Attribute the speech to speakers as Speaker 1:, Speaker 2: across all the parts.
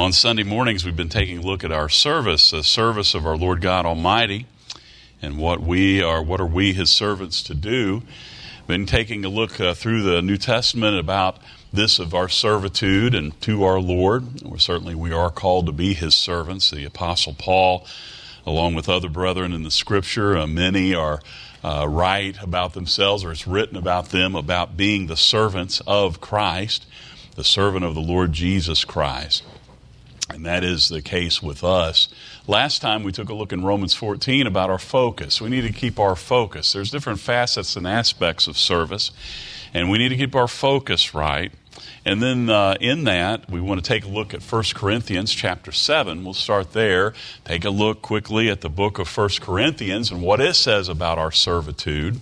Speaker 1: On Sunday mornings, we've been taking a look at our service, the service of our Lord God Almighty, and what are we, His servants, to do. Been taking a look through the New Testament about this of our servitude and to our Lord. We are called to be His servants. The Apostle Paul, along with other brethren in the Scripture, many are write about themselves, or it's written about them, about being the servants of Christ, the servant of the Lord Jesus Christ. And that is the case with us. Last time we took a look in Romans 14 about our focus. We need to keep our focus. There's different facets and aspects of service, and we need to keep our focus right. And then in that, we want to take a look at 1 Corinthians chapter 7. We'll start there. Take a look quickly at the book of 1 Corinthians and what it says about our servitude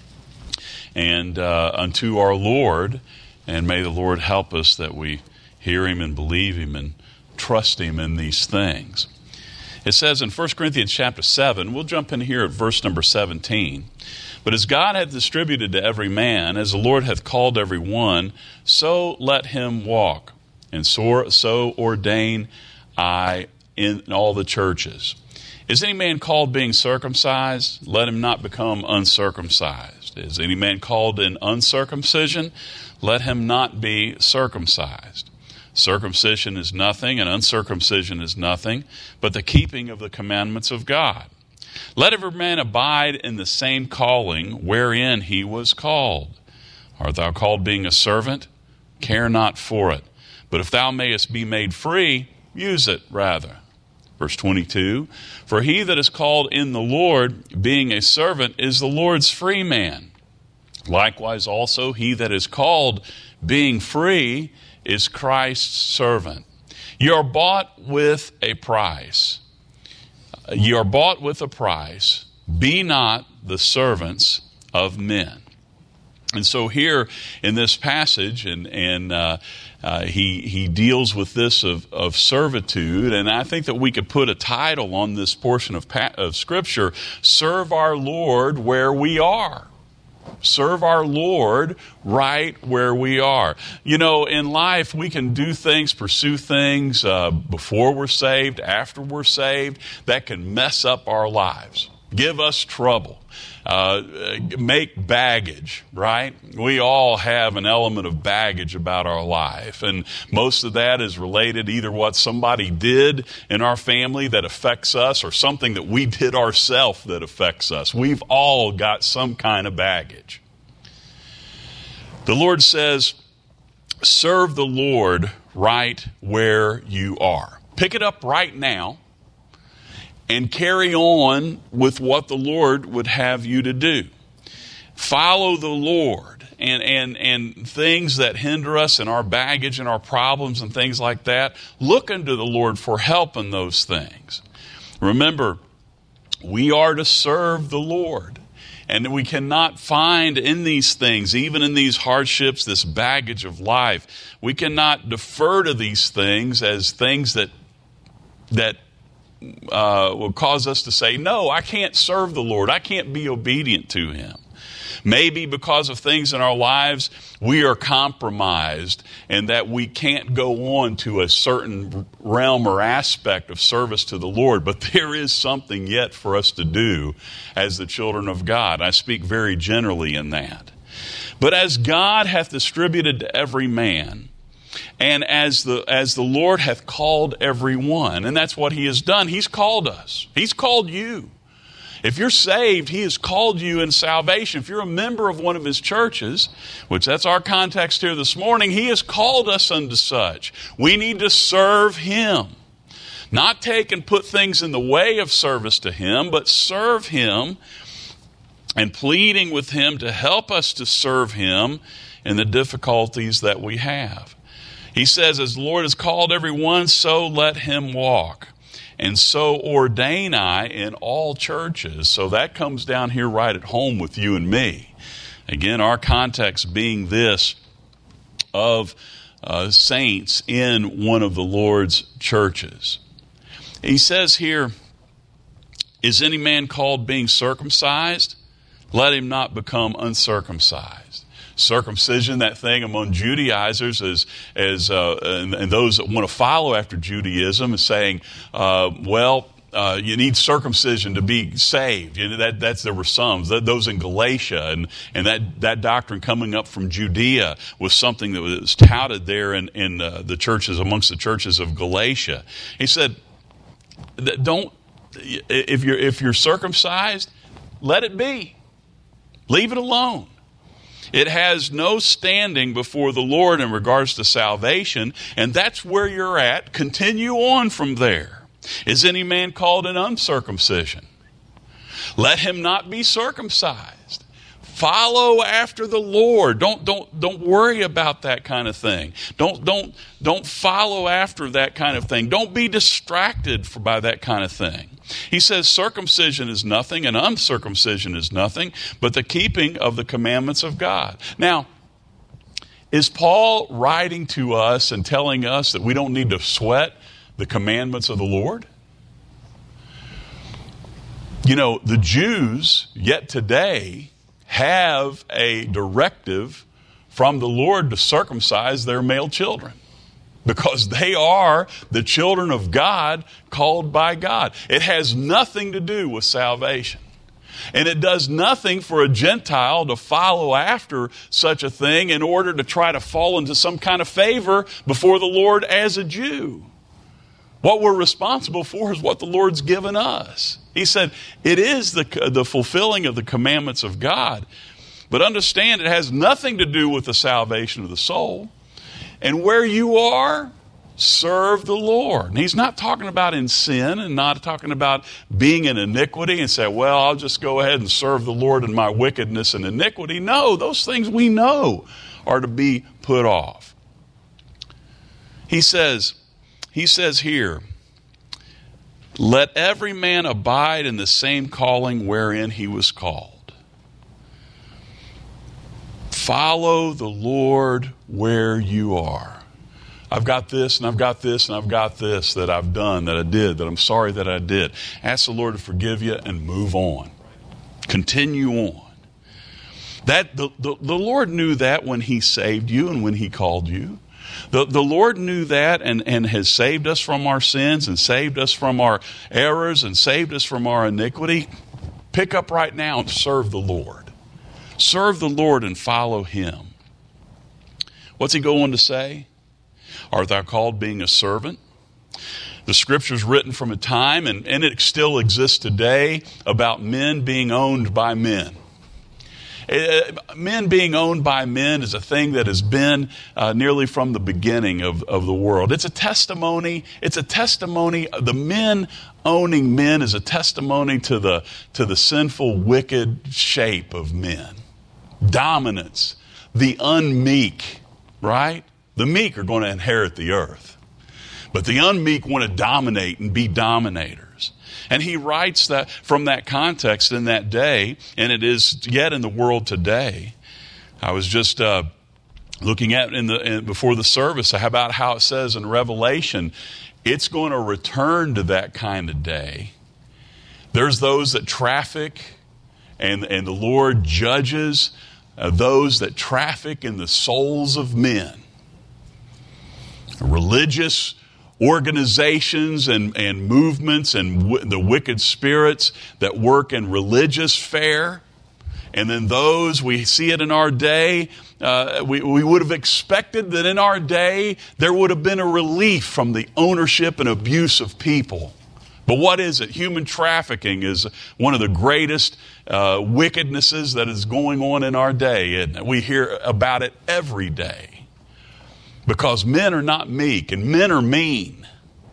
Speaker 1: and unto our Lord. And may the Lord help us that we hear Him and believe Him and trust Him in these things. It says in 1 Corinthians chapter 7, we'll jump in here at verse number 17. But as God hath distributed to every man, as the Lord hath called every one, so let him walk. And so ordain I in all the churches. Is any man called being circumcised? Let him not become uncircumcised. Is any man called in uncircumcision? Let him not be circumcised. Circumcision is nothing, and uncircumcision is nothing, but the keeping of the commandments of God. Let every man abide in the same calling wherein he was called. Art thou called being a servant? Care not for it. But if thou mayest be made free, use it rather. Verse 22, for he that is called in the Lord, being a servant, is the Lord's free man. Likewise also he that is called, being free, is Christ's servant. You are bought with a price. You are bought with a price. Be not the servants of men. And so here in this passage, he deals with this of servitude, and I think that we could put a title on this portion of Scripture: Serve our Lord where we are. Serve our Lord right where we are. You know, in life, we can do things, pursue things before we're saved, after we're saved, that can mess up our lives, give us trouble, make baggage, right? We all have an element of baggage about our life, and most of that is related either what somebody did in our family that affects us or something that we did ourselves that affects us. We've all got some kind of baggage. The Lord says, serve the Lord right where you are. Pick it up right now and carry on with what the Lord would have you to do. Follow the Lord, and things that hinder us and our baggage and our problems and things like that, look unto the Lord for help in those things. Remember, we are to serve the Lord, and we cannot find in these things, even in these hardships, this baggage of life, we cannot defer to these things as things that will cause us to say, no, I can't serve the Lord. I can't be obedient to Him. Maybe because of things in our lives, we are compromised and that we can't go on to a certain realm or aspect of service to the Lord. But there is something yet for us to do as the children of God. I speak very generally in that. But as God hath distributed to every man, and as the Lord hath called every one, and that's what He has done. He's called us. He's called you. If you're saved, He has called you in salvation. If you're a member of one of His churches, which that's our context here this morning, He has called us unto such. We need to serve Him. Not take and put things in the way of service to Him, but serve Him and pleading with Him to help us to serve Him in the difficulties that we have. He says, as the Lord has called every one, so let him walk. And so ordain I in all churches. So that comes down here right at home with you and me. Again, our context being this of saints in one of the Lord's churches. He says here, is any man called being circumcised? Let him not become uncircumcised. Circumcision, that thing among Judaizers and those that want to follow after Judaism, is saying, you need circumcision to be saved. There were some, those in Galatia, and that doctrine coming up from Judea was something that was touted there in the churches, amongst the churches of Galatia. He said, if you're circumcised, let it be. Leave it alone. It has no standing before the Lord in regards to salvation, and that's where you're at. Continue on from there. Is any man called in uncircumcision? Let him not be circumcised. Follow after the Lord. Don't worry about that kind of thing. Don't follow after that kind of thing. Don't be distracted by that kind of thing. He says circumcision is nothing and uncircumcision is nothing but the keeping of the commandments of God. Now, is Paul writing to us and telling us that we don't need to sweat the commandments of the Lord? You know, the Jews yet today have a directive from the Lord to circumcise their male children, because they are the children of God, called by God. It has nothing to do with salvation. And it does nothing for a Gentile to follow after such a thing in order to try to fall into some kind of favor before the Lord as a Jew. What we're responsible for is what the Lord's given us. He said it is the fulfilling of the commandments of God. But understand, it has nothing to do with the salvation of the soul. And where you are, serve the Lord. And he's not talking about in sin and not talking about being in iniquity and say, well, I'll just go ahead and serve the Lord in my wickedness and iniquity. No, those things we know are to be put off. He says here, let every man abide in the same calling wherein he was called. Follow the Lord where you are. I've got this and I've got this and I've got this that I've done, that I did, that I'm sorry that I did. Ask the Lord to forgive you and move on. Continue on. That the Lord knew that when he saved you and when he called you. The Lord knew that and has saved us from our sins and saved us from our errors and saved us from our iniquity. Pick up right now and serve the Lord. Serve the Lord and follow him. What's he going to say? Art thou called being a servant? The scripture's written from a time, and it still exists today, about men being owned by men. Men being owned by men is a thing that has been nearly from the beginning of the world. It's a testimony. The men owning men is a testimony to the sinful, wicked shape of men. Dominance. The unmeek, right? The meek are going to inherit the earth. But the unmeek want to dominate and be dominators. And he writes that from that context in that day, and it is yet in the world today. I was just looking at before the service about how it says in Revelation, it's going to return to that kind of day. There's those that traffic, and the Lord judges those that traffic in the souls of men. Religious organizations and movements and the wicked spirits that work in religious fare. And then those, we see it in our day, we would have expected that in our day there would have been a relief from the ownership and abuse of people. But what is it? Human trafficking is one of the greatest wickednesses that is going on in our day. And we hear about it every day. Because men are not meek and men are mean.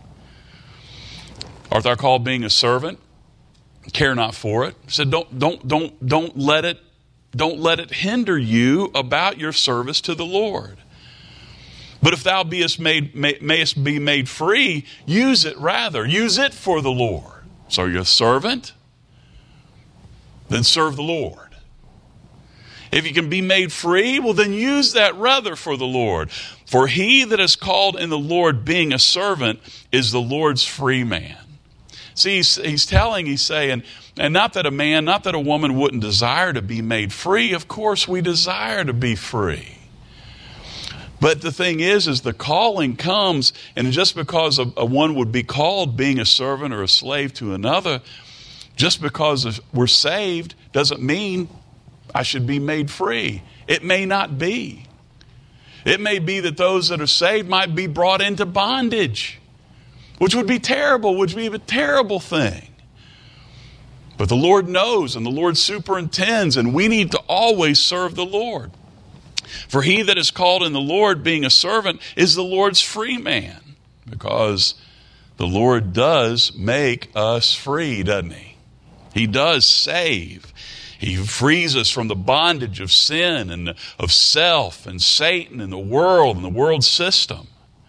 Speaker 1: Art thou called being a servant? Care not for it. He said, don't let it hinder you about your service to the Lord. But if thou mayest be made free, use it rather. Use it for the Lord. So you're a servant, then serve the Lord. If you can be made free, well then use that rather for the Lord. For he that is called in the Lord being a servant is the Lord's free man. See, he's saying, and not that a man, not that a woman wouldn't desire to be made free. Of course, we desire to be free. But the thing is the calling comes, and just because a one would be called being a servant or a slave to another, just because we're saved doesn't mean I should be made free. It may not be. It may be that those that are saved might be brought into bondage, which would be terrible, which would be a terrible thing. But the Lord knows, and the Lord superintends, and we need to always serve the Lord. For he that is called in the Lord, being a servant, is the Lord's free man, because the Lord does make us free, doesn't he? He does save. He frees us from the bondage of sin and of self and Satan and the world system.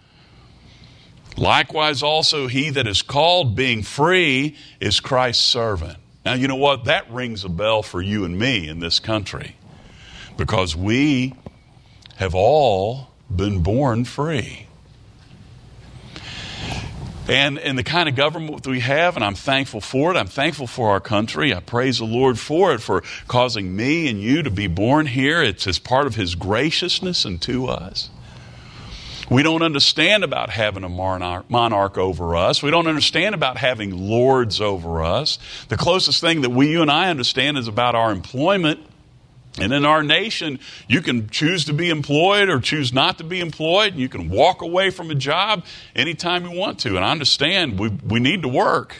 Speaker 1: Likewise also he that is called, being free, is Christ's servant. Now you know what? That rings a bell for you and me in this country, because we have all been born free. And the kind of government that we have, and I'm thankful for it. I'm thankful for our country. I praise the Lord for it, for causing me and you to be born here. It's as part of his graciousness unto us. We don't understand about having a monarch over us. We don't understand about having lords over us. The closest thing that you and I understand is about our employment. And in our nation, you can choose to be employed or choose not to be employed. You can walk away from a job anytime you want to. And I understand we need to work.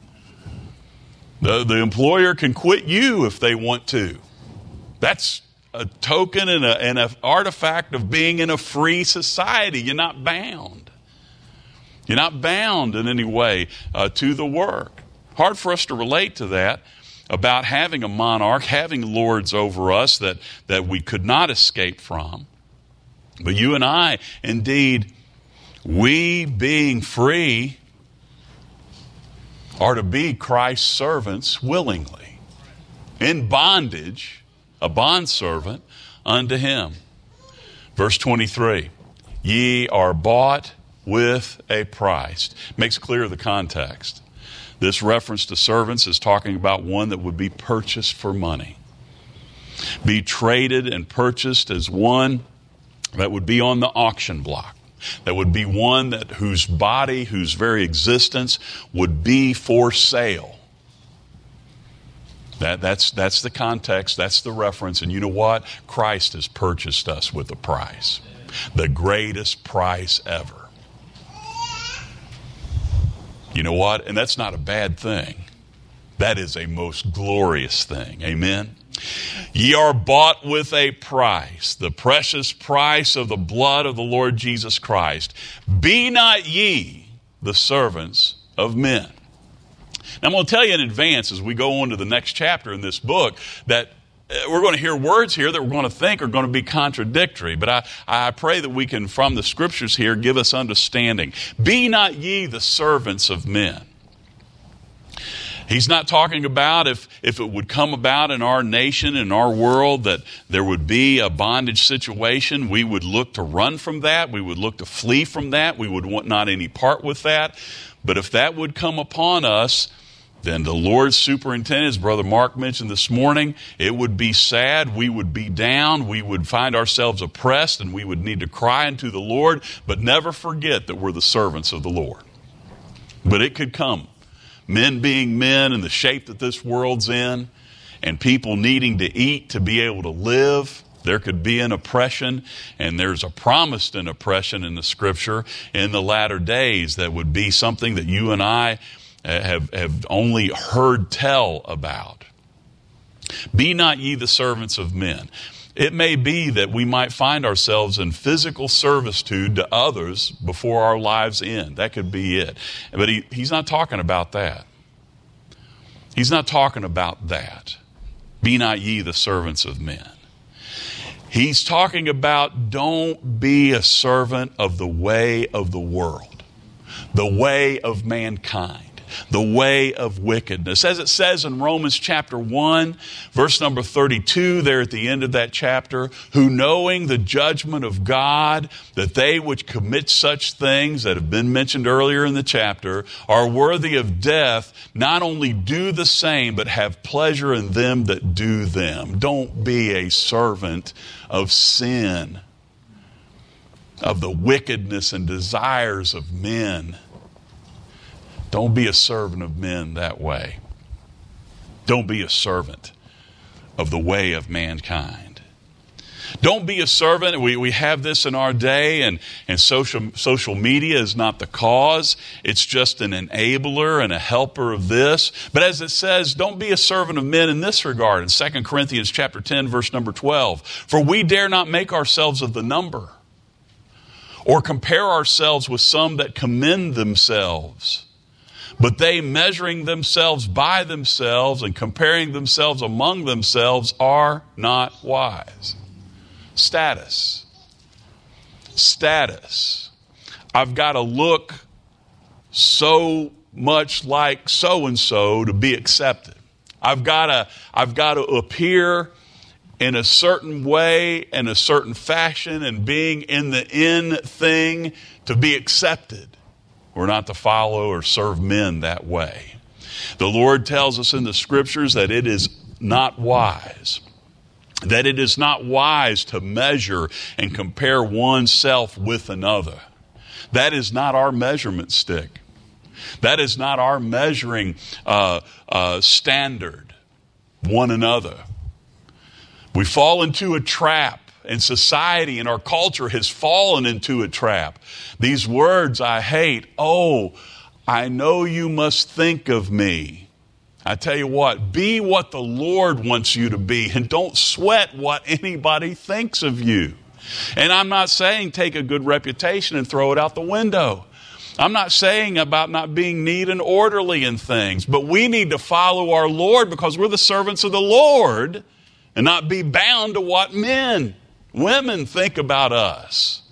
Speaker 1: The employer can quit you if they want to. That's a token and an artifact of being in a free society. You're not bound. You're not bound in any way to the work. Hard for us to relate to that, about having a monarch, having lords over us that we could not escape from. But you and I, indeed, we being free, are to be Christ's servants willingly, in bondage, a bondservant unto him. Verse 23, ye are bought with a price. Makes clear the context. This reference to servants is talking about one that would be purchased for money. Be traded and purchased as one that would be on the auction block. That would be one whose body, whose very existence would be for sale. That's the context, that's the reference. And you know what? Christ has purchased us with a price. The greatest price ever. You know what? And that's not a bad thing. That is a most glorious thing. Amen? Ye are bought with a price, the precious price of the blood of the Lord Jesus Christ. Be not ye the servants of men. Now, I'm going to tell you in advance as we go on to the next chapter in this book that we're going to hear words here that we're going to think are going to be contradictory. But I pray that we can, from the scriptures here, give us understanding. Be not ye the servants of men. He's not talking about if it would come about in our nation, in our world, that there would be a bondage situation. We would look to run from that. We would look to flee from that. We would want not any part with that. But if that would come upon us, then the Lord's superintendent, as Brother Mark mentioned this morning, it would be sad. We would be down. We would find ourselves oppressed, and we would need to cry unto the Lord, but never forget that we're the servants of the Lord. But it could come. Men being men in the shape that this world's in, and people needing to eat to be able to live. There could be an oppression, and there's a promised an oppression in the Scripture in the latter days that would be something that you and I have only heard tell about. Be not ye the servants of men. It may be that we might find ourselves in physical servitude to others before our lives end. That could be it. But he's not talking about that. He's not talking about that. Be not ye the servants of men. He's talking about don't be a servant of the way of the world, the way of mankind, the way of wickedness. As it says in Romans chapter 1, verse number 32, there at the end of that chapter, who knowing the judgment of God, that they which commit such things that have been mentioned earlier in the chapter are worthy of death, not only do the same, but have pleasure in them that do them. Don't be a servant of sin, of the wickedness and desires of men. Don't be a servant of men that way. Don't be a servant of the way of mankind. Don't be a servant. We have this in our day, and social media is not the cause. It's just an enabler and a helper of this. But as it says, don't be a servant of men in this regard. In 2 Corinthians chapter 10, verse number 12, for we dare not make ourselves of the number, or compare ourselves with some that commend themselves. But they, measuring themselves by themselves and comparing themselves among themselves, are not wise. Status. I've got to look so much like so-and-so to be accepted. I've got to appear in a certain way, in a certain fashion, and being in the in thing to be accepted. We're not to follow or serve men that way. The Lord tells us in the Scriptures that it is not wise. That it is not wise to measure and compare oneself with another. That is not our measurement stick. That is not our measuring standard, one another. We fall into a trap. And society and our culture has fallen into a trap. These words I hate. Oh, I know you must think of me. I tell you what, be what the Lord wants you to be, and don't sweat what anybody thinks of you. And I'm not saying take a good reputation and throw it out the window. I'm not saying about not being neat and orderly in things, but we need to follow our Lord because we're the servants of the Lord and not be bound to what women think about us.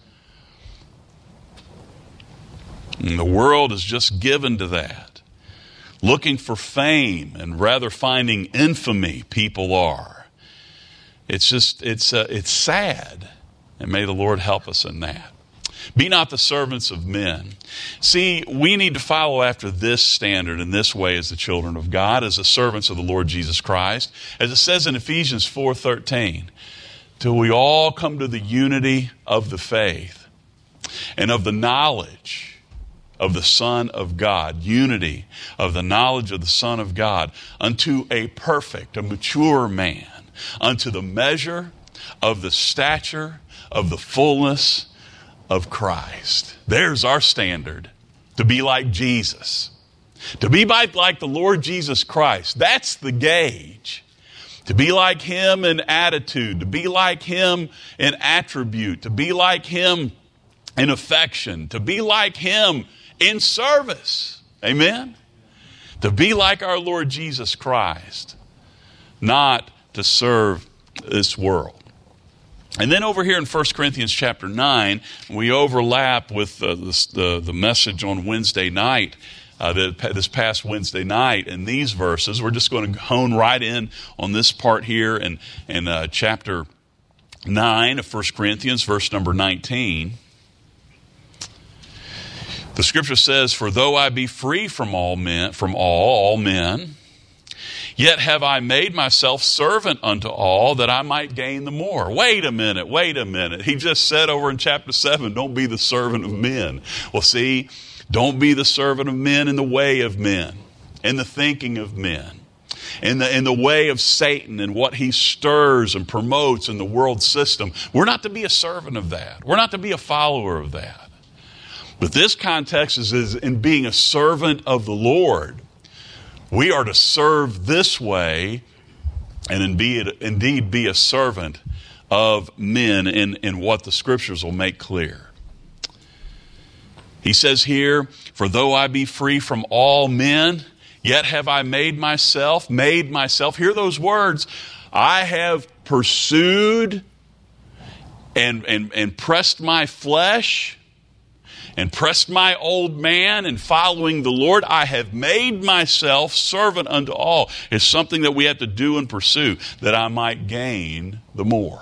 Speaker 1: And the world is just given to that. Looking for fame and rather finding infamy, people are. It's sad. And may the Lord help us in that. Be not the servants of men. See, we need to follow after this standard in this way as the children of God, as the servants of the Lord Jesus Christ. As it says in Ephesians 4:13, till we all come to the unity of the faith and of the knowledge of the Son of God. Unity of the knowledge of the Son of God unto a perfect, a mature man, unto the measure of the stature of the fullness of Christ. There's our standard, to be like Jesus. To be like the Lord Jesus Christ. That's the gauge. To be like Him in attitude, to be like Him in attribute, to be like Him in affection, to be like Him in service. Amen? To be like our Lord Jesus Christ, not to serve this world. And then over here in 1 Corinthians chapter 9, we overlap with the message on Wednesday night, this past Wednesday night. In these verses, we're just going to hone right in on this part here in chapter 9 of 1 Corinthians, verse number 19. The Scripture says, for though I be free from all men, yet have I made myself servant unto all, that I might gain the more. Wait a minute. He just said over in chapter 7, don't be the servant of men. Well, see, don't be the servant of men in the way of men, in the thinking of men, in the way of Satan and what he stirs and promotes in the world system. We're not to be a servant of that. We're not to be a follower of that. But this context is in being a servant of the Lord. We are to serve this way and indeed be a servant of men in what the Scriptures will make clear. He says here, for though I be free from all men, yet have I made myself, hear those words, I have pursued and pressed my flesh and pressed my old man in following the Lord. I have made myself servant unto all. It's something that we have to do and pursue, that I might gain the more.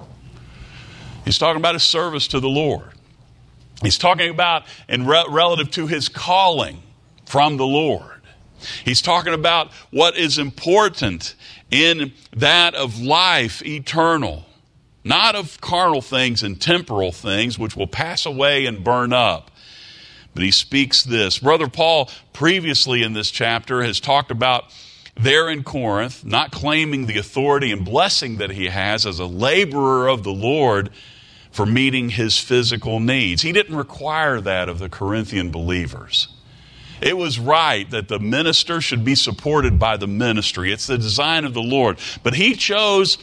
Speaker 1: He's talking about his service to the Lord. He's talking about relative to his calling from the Lord. He's talking about what is important in that of life eternal, not of carnal things and temporal things which will pass away and burn up. But he speaks this. Brother Paul, previously in this chapter, has talked about there in Corinth, not claiming the authority and blessing that he has as a laborer of the Lord for meeting his physical needs. He didn't require that of the Corinthian believers. It was right that the minister should be supported by the ministry. It's the design of the Lord. But he chose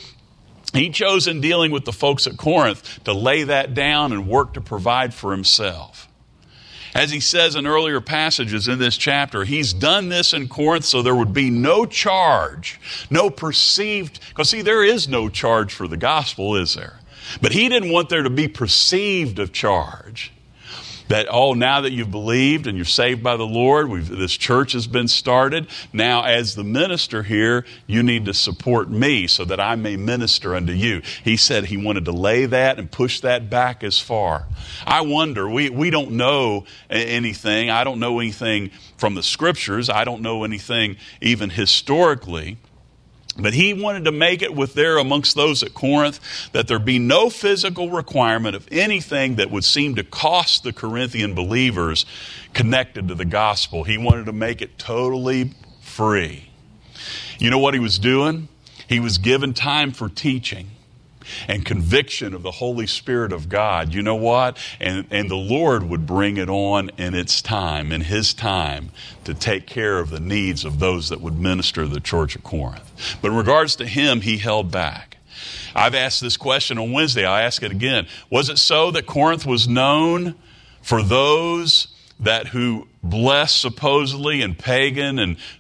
Speaker 1: in dealing with the folks at Corinth to lay that down and work to provide for himself. As he says in earlier passages in this chapter, he's done this in Corinth so there would be no charge, no perceived, because see, there is no charge for the gospel, is there? But he didn't want there to be perceived of charge. That, now that you've believed and you're saved by the Lord, this church has been started. Now, as the minister here, you need to support me so that I may minister unto you. He said he wanted to lay that and push that back as far. I wonder, we don't know anything. I don't know anything from the scriptures. I don't know anything even historically. But he wanted to make it with there amongst those at Corinth that there be no physical requirement of anything that would seem to cost the Corinthian believers connected to the gospel. He wanted to make it totally free. You know what he was doing? He was given time for teaching and conviction of the Holy Spirit of God. You know what? And the Lord would bring it on in its time, in his time, to take care of the needs of those that would minister to the church of Corinth. But in regards to him, he held back. I've asked this question on Wednesday. I ask it again. Was it so that Corinth was known for those that who bless supposedly and pagan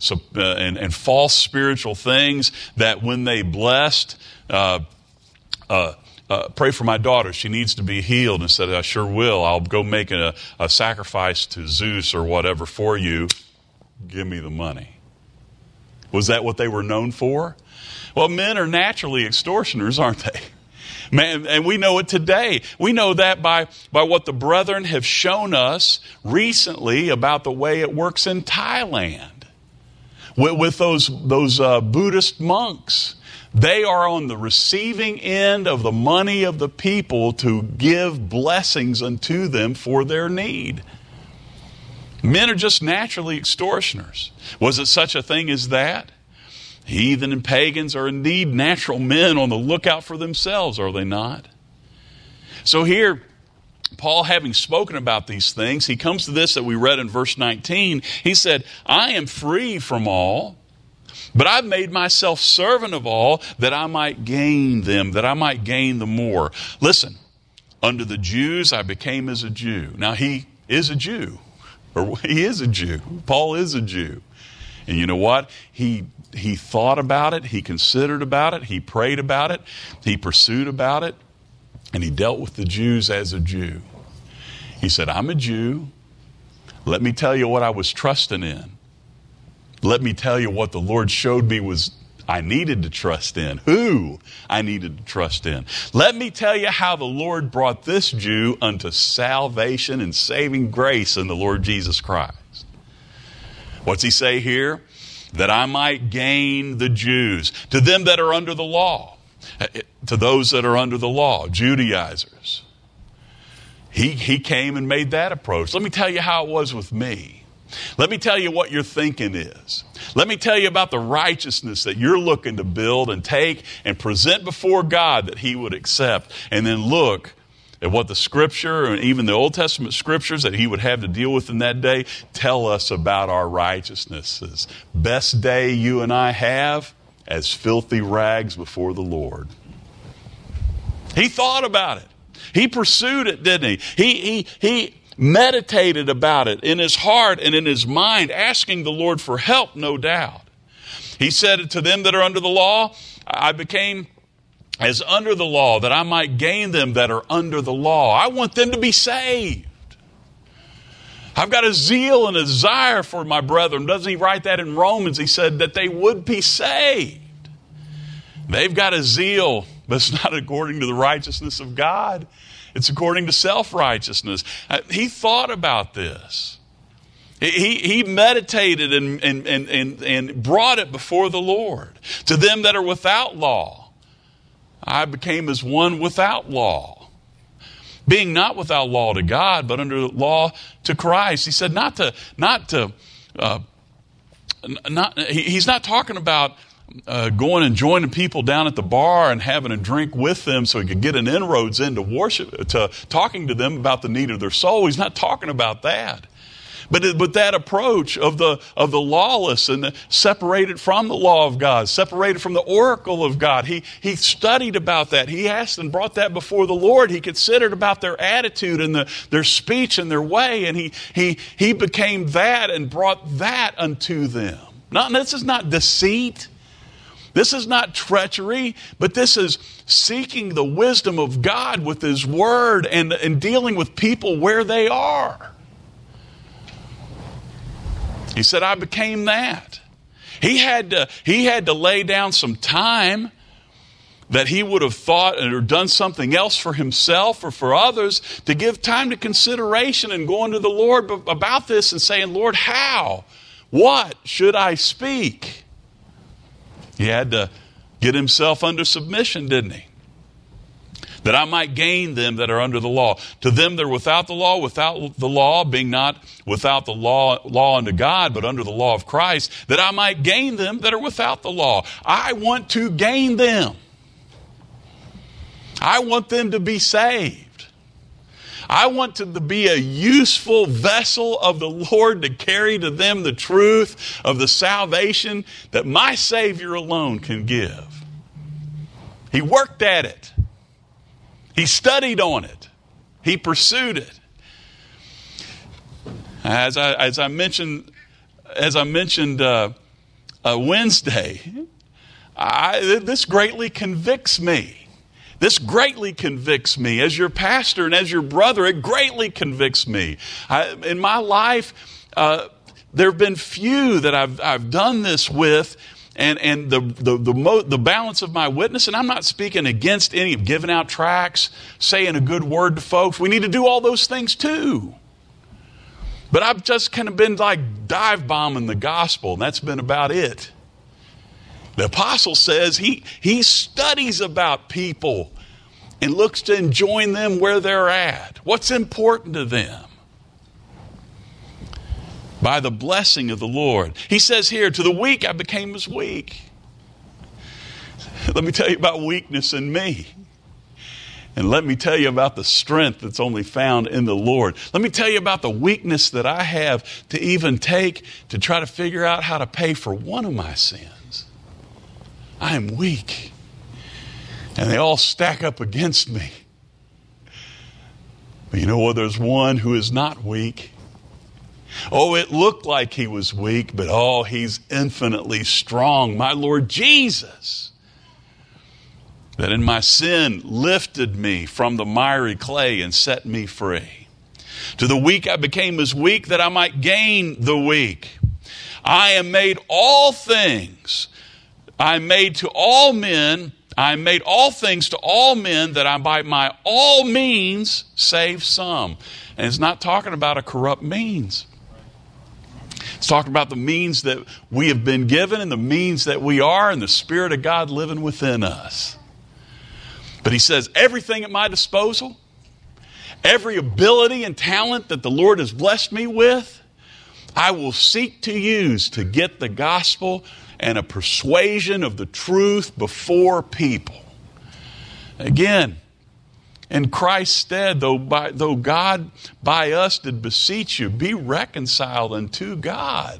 Speaker 1: and false spiritual things, that when they blessed, pray for my daughter, she needs to be healed, and said, I sure will. I'll go make a sacrifice to Zeus or whatever for you. Give me the money. Was that what they were known for? Well, men are naturally extortioners, aren't they? Man, and we know it today. We know that by what the brethren have shown us recently about the way it works in Thailand with those Buddhist monks. They are on the receiving end of the money of the people to give blessings unto them for their need. Men are just naturally extortioners. Was it such a thing as that? Heathen and pagans are indeed natural men on the lookout for themselves, are they not? So here, Paul, having spoken about these things, he comes to this that we read in verse 19. He said, I am free from all, but I've made myself servant of all, that I might gain them, that I might gain the more. Listen, under the Jews I became as a Jew. Now he is a Jew, or he is a Jew. Paul is a Jew. And you know what? He thought about it, he considered about it, he prayed about it, he pursued about it, and he dealt with the Jews as a Jew. He said, I'm a Jew. Let me tell you what I was trusting in. Let me tell you what the Lord showed me was I needed to trust in. Who I needed to trust in. Let me tell you how the Lord brought this Jew unto salvation and saving grace in the Lord Jesus Christ. What's he say here? That I might gain the Jews. To them that are under the law. To those that are under the law, Judaizers. He came and made that approach. Let me tell you how it was with me. Let me tell you what your thinking is. Let me tell you about the righteousness that you're looking to build and take and present before God that he would accept. And then look at what the scripture and even the Old Testament scriptures that he would have to deal with in that day tell us about our righteousnesses. Best day you and I have as filthy rags before the Lord. He thought about it. He pursued it, didn't he? He meditated about it in his heart and in his mind, asking the Lord for help, no doubt. He said to them that are under the law, I became as under the law, that I might gain them that are under the law. I want them to be saved. I've got a zeal and a desire for my brethren. Doesn't he write that in Romans? He said that they would be saved. They've got a zeal, but it's not according to the righteousness of God. It's according to self-righteousness. He thought about this. He meditated and brought it before the Lord. To them that are without law, I became as one without law. Being not without law to God, but under law to Christ. He said he's not talking about going and joining people down at the bar and having a drink with them so he could get an inroads into worship, to talking to them about the need of their soul. He's not talking about that. But that approach of the lawless and separated from the law of God, separated from the oracle of God, he studied about that. He asked and brought that before the Lord. He considered about their attitude and their speech and their way, and he became that and brought that unto them. This is not deceit. This is not treachery, but this is seeking the wisdom of God with His Word and dealing with people where they are. He said, I became that. He had to lay down some time that he would have thought or done something else for himself or for others, to give time to consideration and going to the Lord about this and saying, Lord, how? What should I speak? He had to get himself under submission, didn't he? That I might gain them that are under the law. To them that are without the law, being not without the law unto God, but under the law of Christ, that I might gain them that are without the law. I want to gain them. I want them to be saved. I want to be a useful vessel of the Lord to carry to them the truth of the salvation that my Savior alone can give. He worked at it. He studied on it. He pursued it. As I mentioned Wednesday, this greatly convicts me. This greatly convicts me. As your pastor and as your brother, it greatly convicts me. In my life, there have been few that I've done this with, and the balance of my witness, and I'm not speaking against any of giving out tracts, saying a good word to folks. We need to do all those things too. But I've just kind of been like dive bombing the gospel, and that's been about it. The apostle says he studies about people and looks to join them where they're at. What's important to them? By the blessing of the Lord. He says here, to the weak I became as weak. Let me tell you about weakness in me. And let me tell you about the strength that's only found in the Lord. Let me tell you about the weakness that I have to even take to try to figure out how to pay for one of my sins. I am weak. And they all stack up against me. But you know what? There's one who is not weak. Oh, it looked like he was weak, but oh, he's infinitely strong. My Lord Jesus, that in my sin lifted me from the miry clay and set me free. To the weak I became as weak that I might gain the weak. I am made all things. I am made to all men. I am made all things to all men that I by all means save some. And it's not talking about a corrupt means. It's talking about the means that we have been given and the means that we are and the Spirit of God living within us. But he says, everything at my disposal, every ability and talent that the Lord has blessed me with, I will seek to use to get the gospel and a persuasion of the truth before people. Again, in Christ's stead, though God by us did beseech you, be reconciled unto God.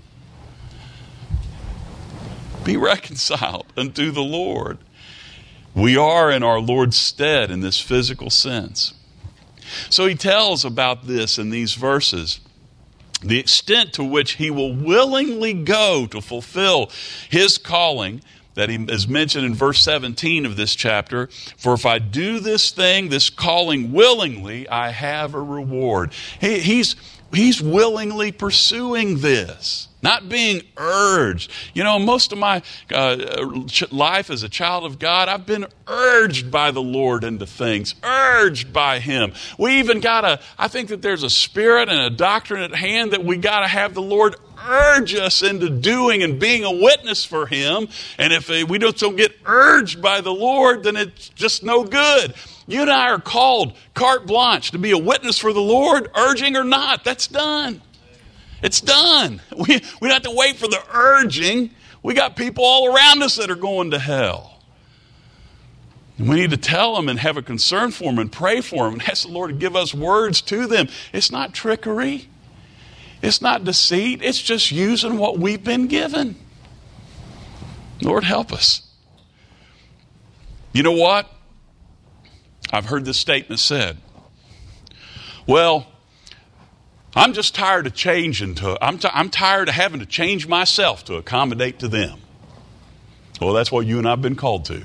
Speaker 1: Be reconciled unto the Lord. We are in our Lord's stead in this physical sense. So he tells about this in these verses. The extent to which he will willingly go to fulfill his calling that he is mentioned in verse 17 of this chapter. For if I do this thing, this calling willingly, I have a reward. He's He's willingly pursuing this, not being urged. You know, most of my life as a child of God, I've been urged by the Lord into things, urged by Him. We even I think that there's a spirit and a doctrine at hand that we got to have the Lord urge us into doing and being a witness for Him. And if we don't get urged by the Lord, then it's just no good. You and I are called carte blanche to be a witness for the Lord, urging or not. That's done. It's done. We don't have to wait for the urging. We got people all around us that are going to hell. And we need to tell them and have a concern for them and pray for them and ask the Lord to give us words to them. It's not trickery. It's not deceit. It's just using what we've been given. Lord, help us. You know what? I've heard this statement said. Well, I'm just tired of changing I'm tired of having to change myself to accommodate to them. Well, that's what you and I have been called to.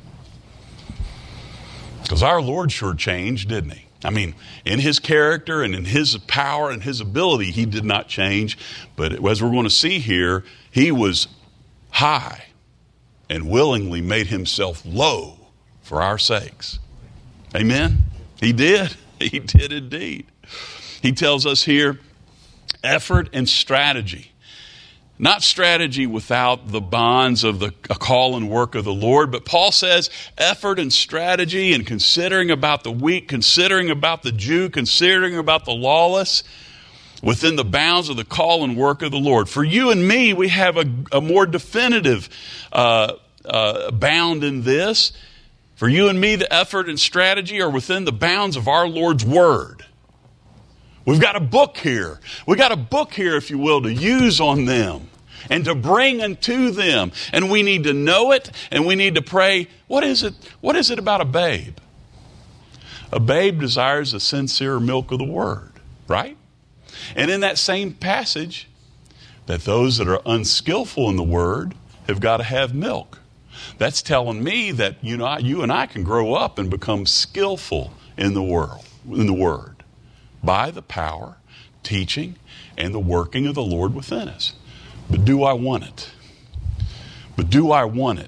Speaker 1: Because our Lord sure changed, didn't He? I mean, in His character and in His power and His ability, He did not change. But as we're going to see here, He was high and willingly made Himself low for our sakes. Amen? He did. He did indeed. He tells us here, effort and strategy. Not strategy without the bonds of the call and work of the Lord, but Paul says effort and strategy and considering about the weak, considering about the Jew, considering about the lawless, within the bounds of the call and work of the Lord. For you and me, we have a more definitive bound in this. For you and me, the effort and strategy are within the bounds of our Lord's Word. We've got a book here. We've got a book here, if you will, to use on them and to bring unto them. And we need to know it, and we need to pray, what is it? What is it about a babe? A babe desires the sincere milk of the Word, right? And in that same passage, that those that are unskillful in the Word have got to have milk. That's telling me that you and I can grow up and become skillful in the Word by the power, teaching, and the working of the Lord within us. But do I want it? Do I want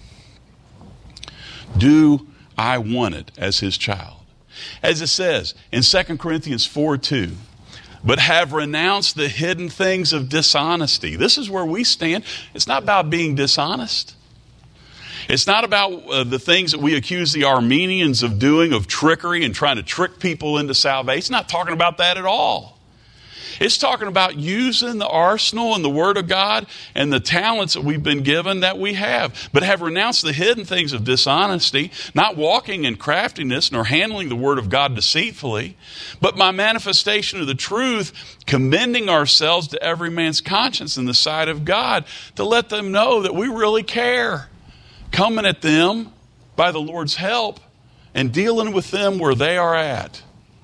Speaker 1: it as His child? As it says in 2 Corinthians 4:2, but have renounced the hidden things of dishonesty. This is where we stand. It's not about being dishonest. It's not about the things that we accuse the Armenians of doing, of trickery and trying to trick people into salvation. It's not talking about that at all. It's talking about using the arsenal and the Word of God and the talents that we've been given that we have. But have renounced the hidden things of dishonesty, not walking in craftiness nor handling the Word of God deceitfully, but by manifestation of the truth, commending ourselves to every man's conscience in the sight of God, to let them know that we really care. Coming at them by the Lord's help and dealing with them where they are at.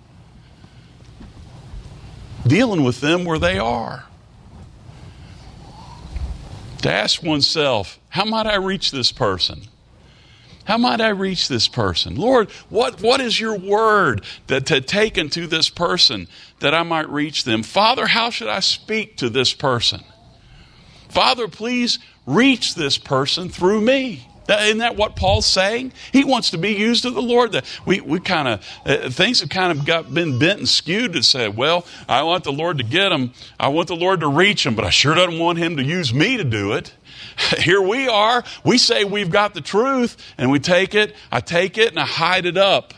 Speaker 1: Dealing with them where they are. To ask oneself, how might I reach this person? How might I reach this person? Lord, what is your word that to take into this person that I might reach them? Father, how should I speak to this person? Father, please reach this person through me. Isn't that what Paul's saying? He wants to be used of the Lord. That we kind of things have kind of been bent and skewed to say, well, I want the Lord to get them. I want the Lord to reach them, but I sure don't want Him to use me to do it. Here we are. We say we've got the truth, and we take it. I take it and I hide it up,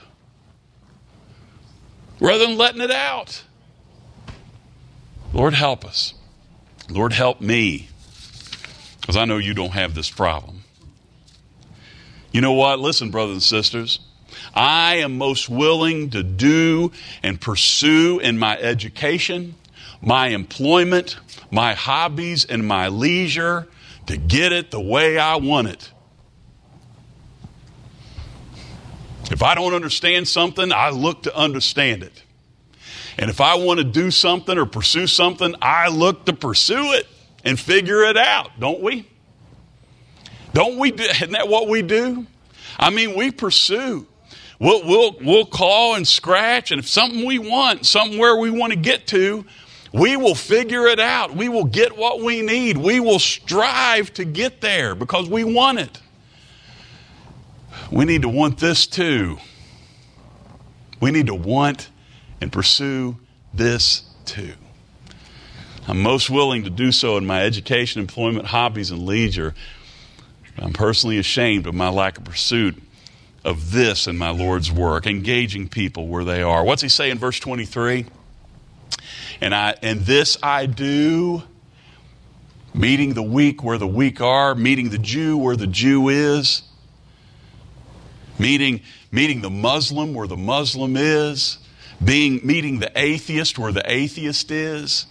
Speaker 1: rather than letting it out. Lord, help us. Lord, help me, because I know you don't have this problem. You know what? Listen, brothers and sisters. I am most willing to do and pursue in my education, my employment, my hobbies, and my leisure to get it the way I want it. If I don't understand something, I look to understand it. And if I want to do something or pursue something, I look to pursue it and figure it out, don't we? Don't we? Isn't that what we do? I mean, we pursue. We'll claw and scratch, and if something we want, something where we want to get to, We will figure it out. We will get what we need. We will strive to get there because we want it. We need to want this too. We need to want and pursue this too. I'm most willing to do so in my education, employment, hobbies, and leisure. I'm personally ashamed of my lack of pursuit of this in my Lord's work, engaging people where they are. What's he say in verse 23? And this I do, meeting the weak where the weak are, meeting the Jew where the Jew is, meeting the Muslim where the Muslim is, meeting the atheist where the atheist is,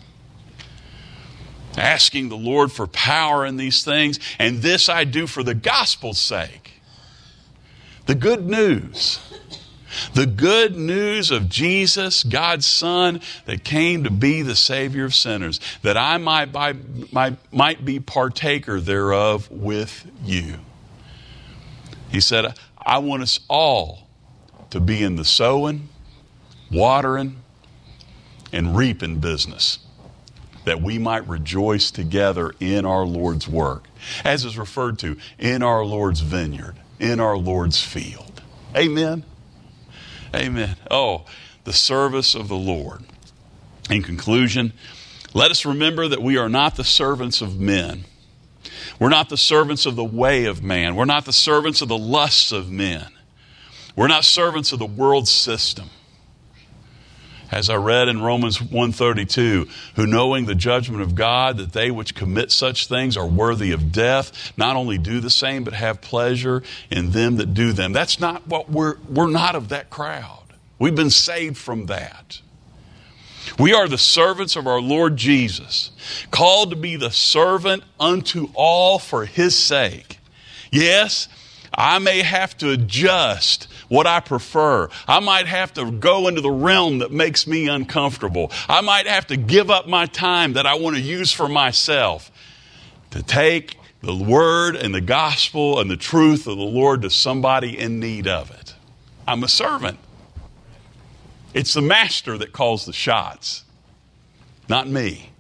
Speaker 1: asking the Lord for power in these things. And this I do for the gospel's sake. The good news. The good news of Jesus, God's Son, that came to be the Savior of sinners, that I might be partaker thereof with you. He said, I want us all to be in the sowing, watering, and reaping business, that we might rejoice together in our Lord's work, as is referred to in our Lord's vineyard, in our Lord's field. Amen. Amen. Oh, the service of the Lord. In conclusion, let us remember that we are not the servants of men. We're not the servants of the way of man. We're not the servants of the lusts of men. We're not servants of the world system. As I read in Romans 1:32, who knowing the judgment of God, that they which commit such things are worthy of death, not only do the same, but have pleasure in them that do them. That's not what we're not of that crowd. We've been saved from that. We are the servants of our Lord Jesus, called to be the servant unto all for his sake. Yes, I may have to adjust what I prefer. I might have to go into the realm that makes me uncomfortable. I might have to give up my time that I want to use for myself to take the word and the gospel and the truth of the Lord to somebody in need of it. I'm a servant. It's the master that calls the shots, not me,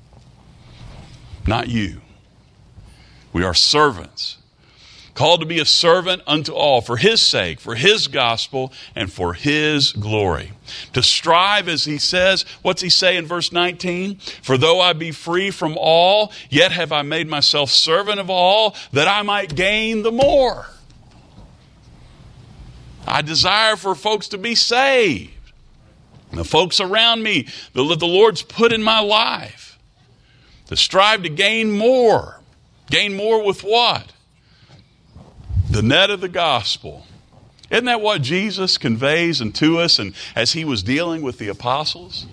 Speaker 1: not you. We are servants, called to be a servant unto all for his sake, for his gospel, and for his glory. To strive, as he says, what's he say in verse 19? For though I be free from all, yet have I made myself servant of all, that I might gain the more. I desire for folks to be saved. The folks around me, the Lord's put in my life, to strive to gain more. Gain more with what? The net of the gospel. Isn't that what Jesus conveys to us and as he was dealing with the apostles?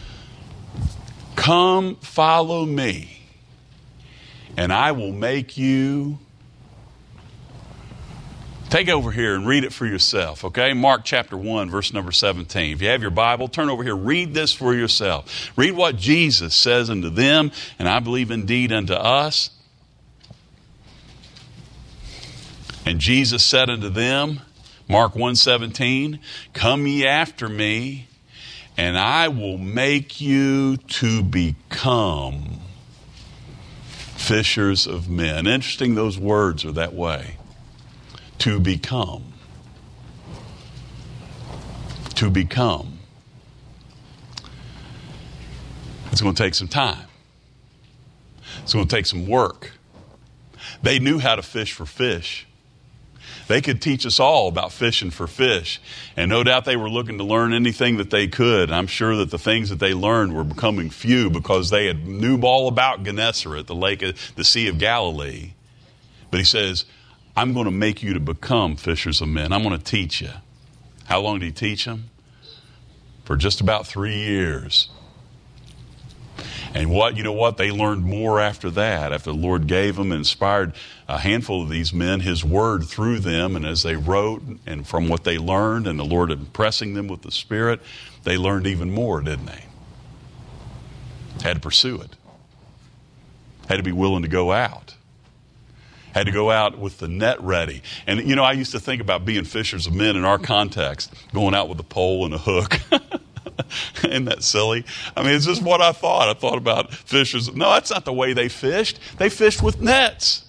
Speaker 1: Come, follow me, and I will make you. Take over here and read it for yourself, okay? Mark chapter 1, verse number 17. If you have your Bible, turn over here, read this for yourself. Read what Jesus says unto them, and I believe indeed unto us. And Jesus said unto them, Mark 1:17, come ye after me, and I will make you to become fishers of men. Interesting, those words are that way. To become. To become. It's going to take some time. It's going to take some work. They knew how to fish for fish. They could teach us all about fishing for fish. And no doubt they were looking to learn anything that they could. I'm sure that the things that they learned were becoming few because they knew all about Gennesaret, the Sea of Galilee. But he says, I'm going to make you to become fishers of men. I'm going to teach you. How long did he teach them? For just about 3 years. And you know what? They learned more after that. After the Lord gave them and inspired a handful of these men, his word through them. And as they wrote and from what they learned and the Lord impressing them with the Spirit, they learned even more, didn't they? Had to pursue it. Had to be willing to go out. Had to go out with the net ready. And, you know, I used to think about being fishers of men in our context, going out with a pole and a hook. Isn't that silly? I mean, it's just what I thought. I thought about fishers. No, that's not the way they fished. They fished with nets.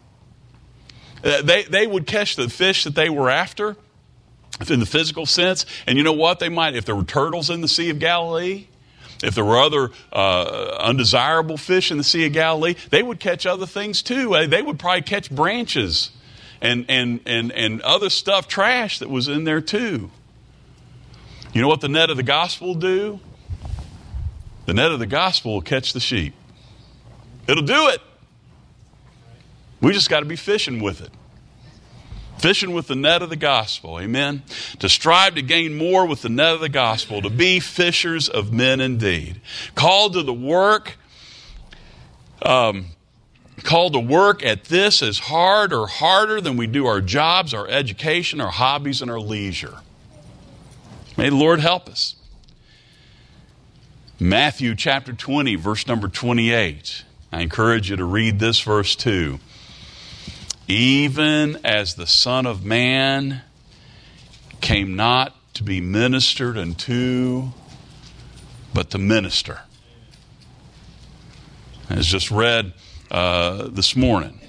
Speaker 1: They would catch the fish that they were after in the physical sense. And you know what? They might, if there were turtles in the Sea of Galilee, if there were other undesirable fish in the Sea of Galilee, they would catch other things too. They would probably catch branches and other stuff, trash that was in there too. You know what the net of the gospel will do? The net of the gospel will catch the sheep. It'll do it. We just got to be fishing with it. Fishing with the net of the gospel. Amen. To strive to gain more with the net of the gospel. To be fishers of men indeed. Called to the work. Called to work at this as hard or harder than we do our jobs, our education, our hobbies, and our leisure. May the Lord help us. Matthew chapter 20, verse number 28. I encourage you to read this verse too. Even as the Son of Man came not to be ministered unto, but to minister. As just read this morning.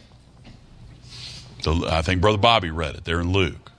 Speaker 1: I think Brother Bobby read it there in Luke.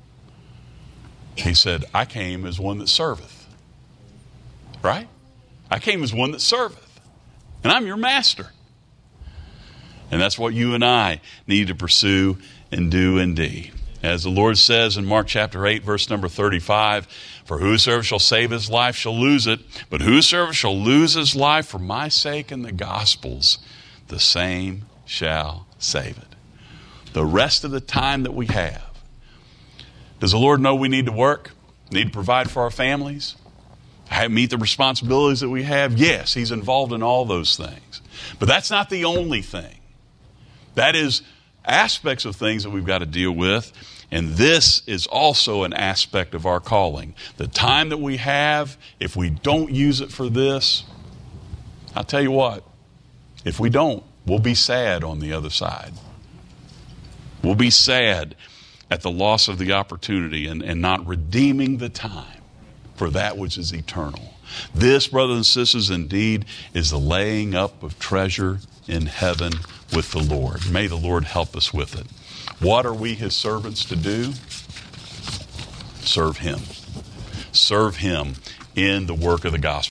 Speaker 1: He said, I came as one that serveth. Right? I came as one that serveth. And I'm your master. And that's what you and I need to pursue and do indeed. As the Lord says in Mark chapter 8, verse number 35, for whosoever shall save his life shall lose it, but whosoever shall lose his life for my sake and the gospel's, the same shall save it. The rest of the time that we have, does the Lord know we need to work, need to provide for our families, meet the responsibilities that we have? Yes, He's involved in all those things. But that's not the only thing. That is aspects of things that we've got to deal with. And this is also an aspect of our calling. The time that we have, if we don't use it for this, I'll tell you what, if we don't, we'll be sad on the other side. We'll be sad at the loss of the opportunity and not redeeming the time for that which is eternal. This, brothers and sisters, indeed is the laying up of treasure in heaven with the Lord. May the Lord help us with it. What are we His servants to do? Serve Him. Serve Him in the work of the gospel.